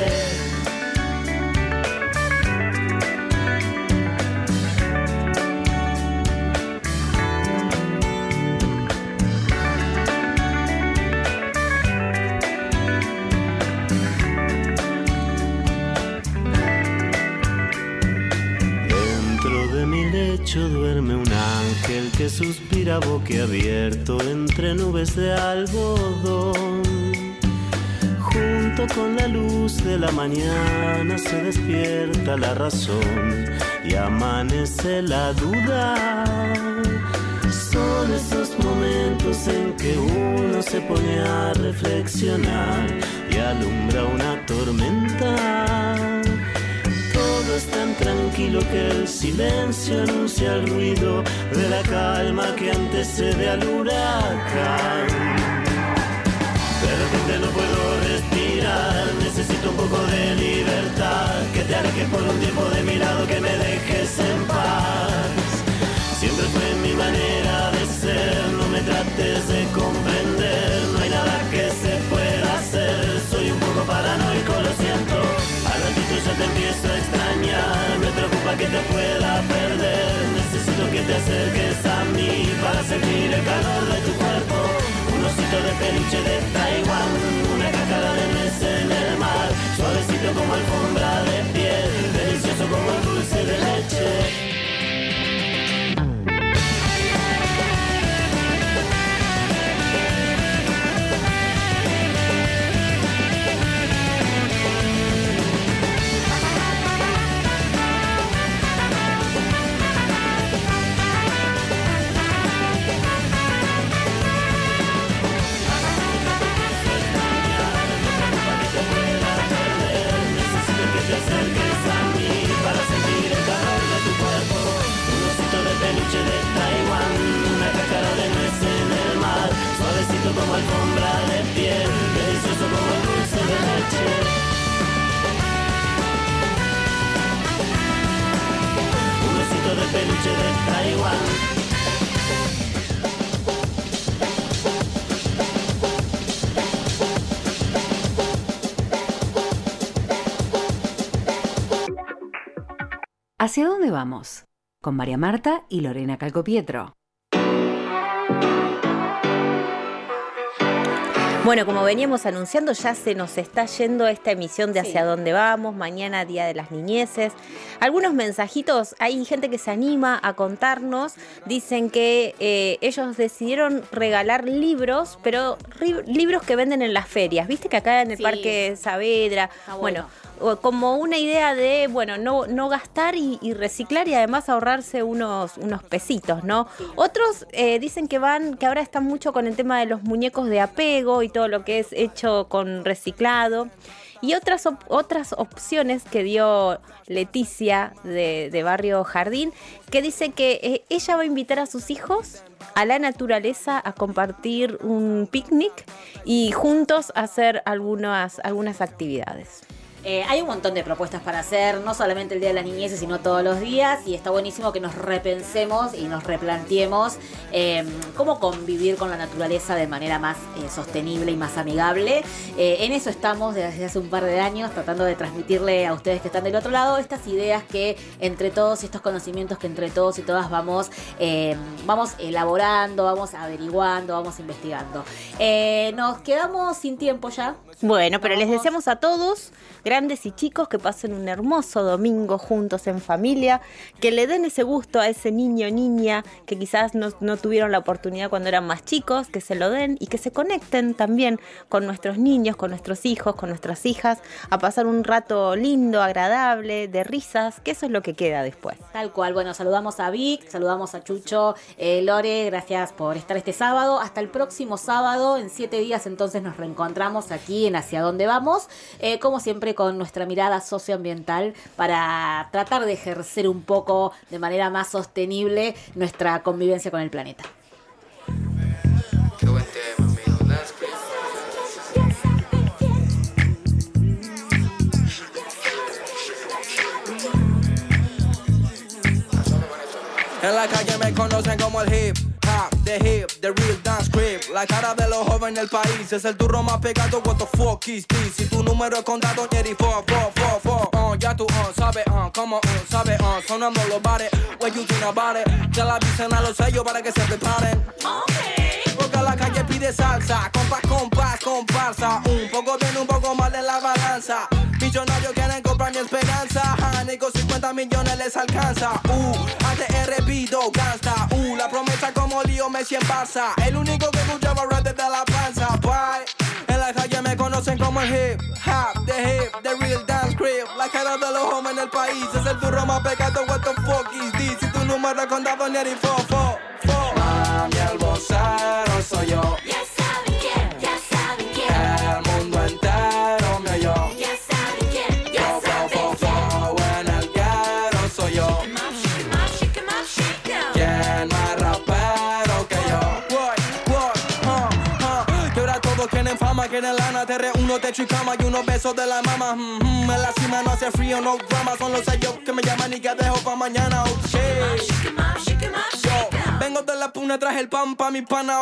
Duerme un ángel que suspira boquiabierto entre nubes de algodón. Junto con la luz de la mañana se despierta la razón y amanece la duda. Son esos momentos en que uno se pone a reflexionar y alumbra una tormenta. Todo es tan tranquilo que el silencio anuncia el ruido de la calma que antecede al huracán. De repente no puedo respirar, necesito un poco de libertad, que te alejes por un tiempo de mi lado, que me dejes en paz. Siempre fue mi manera de ser, no me trates de comprender, no hay nada que se pueda hacer, soy un poco paranoico, lo siento. Al ratito ya te empiezo a extrañar, me preocupa que te pueda perder, necesito que te acerques a mí para sentir el calor de tu cuerpo. Un osito de peluche de Taiwán, una cáscara de nuez en el mar, suavecito como alfombra de piel, delicioso como el dulce de leche. Como alfombra de piel, delicioso como el dulce de leche. Un osito de peluche de Taiwán. ¿Hacia dónde vamos? Con María Marta y Lorena Calcopietro. Bueno, como veníamos anunciando, ya se nos está yendo esta emisión de Hacia Dónde Vamos, mañana Día de las Niñeces. Algunos mensajitos, hay gente que se anima a contarnos, dicen que ellos decidieron regalar libros, pero libros que venden en las ferias. Viste que acá en el Parque Saavedra, bueno, como una idea de, bueno, no gastar y reciclar y además ahorrarse unos pesitos, ¿no? Sí. Otros dicen que ahora están mucho con el tema de los muñecos de apego y todo lo que es hecho con reciclado. Y otras opciones que dio Leticia de Barrio Jardín, que dice que ella va a invitar a sus hijos a la naturaleza a compartir un picnic y juntos hacer algunas actividades. Hay un montón de propuestas para hacer, no solamente el Día de las Niñeces, sino todos los días, y está buenísimo que nos repensemos y nos replanteemos cómo convivir con la naturaleza de manera más sostenible y más amigable. En eso estamos desde hace un par de años, tratando de transmitirle a ustedes que están del otro lado estas ideas que entre todos, estos conocimientos que entre todos y todas vamos elaborando, vamos averiguando, vamos investigando. Nos quedamos sin tiempo ya. Bueno, pero les deseamos a todos, grandes y chicos, que pasen un hermoso domingo juntos en familia, que le den ese gusto a ese niño o niña que quizás no tuvieron la oportunidad cuando eran más chicos, que se lo den y que se conecten también con nuestros niños, con nuestros hijos, con nuestras hijas, a pasar un rato lindo, agradable, de risas, que eso es lo que queda después. Tal cual. Bueno, saludamos a Vic, saludamos a Chucho, Lore, gracias por estar este sábado. Hasta el próximo sábado, en 7 días entonces nos reencontramos aquí en Hacia Dónde Vamos, como siempre con nuestra mirada socioambiental para tratar de ejercer un poco de manera más sostenible nuestra convivencia con el planeta. Qué buen tema, amigo. That's great. En la calle me conocen como el hip hop, the real dance creep. La cara de los jóvenes del país es el turro más pegado. What the fuck is this? Si tu número es contado, Jerry, ya tú sabes, como sabes, sonando los bares. What you think about it? Ya la avisen a los sellos para que se preparen. Porque la calle pide salsa, comparsa. Un poco bien, un poco mal en la balanza. Millonarios quieren comprar mi esperanza. Ni con 50 millones les alcanza. ATR pido gangsta. La promesa como Lío Messi en Barça. El único que escuchaba rap desde la panza. Bye. En la calle me conocen como el hip hop, the real dance creep. La cara de los jóvenes del país es el turro más pegado. What the fuck is this? Si tu número es contado, ni el Mami, el vocero soy yo. Ya saben quién, El mundo entero me oyó. ya saben quién, En el guero soy yo. ¿Quién más rapero que yo? Que ahora todos quieren fama, quieren lana. Te reúno, techo y cama y unos besos de la mama. En la cima no hace frío, no drama. Son los sellos que me llaman y que dejo pa' mañana. Vengo de la puna, traje el pan pa' mi pana,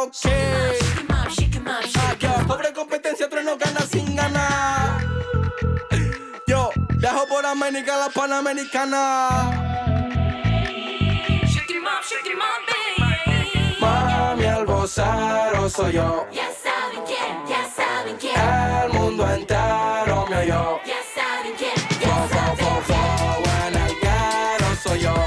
Pobre competencia, tres no gana sin ganar. Yo, viajo por América, la Panamericana. Mami, el vocero soy yo. ya saben quién, El mundo entero me oyó. ya saben quién, En el guero soy yo.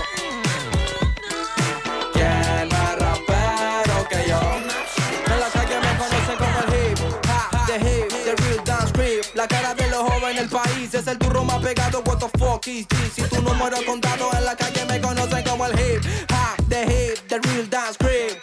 ¿Quién más rapero que yo? En la calle me conocen como el hip hop, the real dance creep. La cara de los jóvenes del país es el turro más pegado. What the fuck is this? Si tu número es contado, en la calle me conocen como el hip hop, the real dance creep.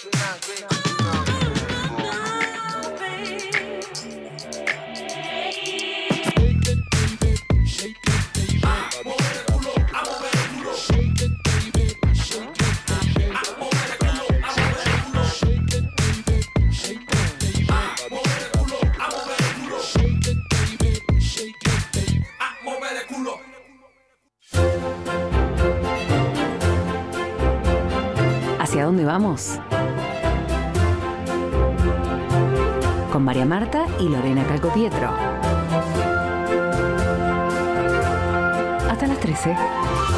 ¿Hacia dónde vamos? Con María Marta y Lorena Calcopietro. Hasta las 13.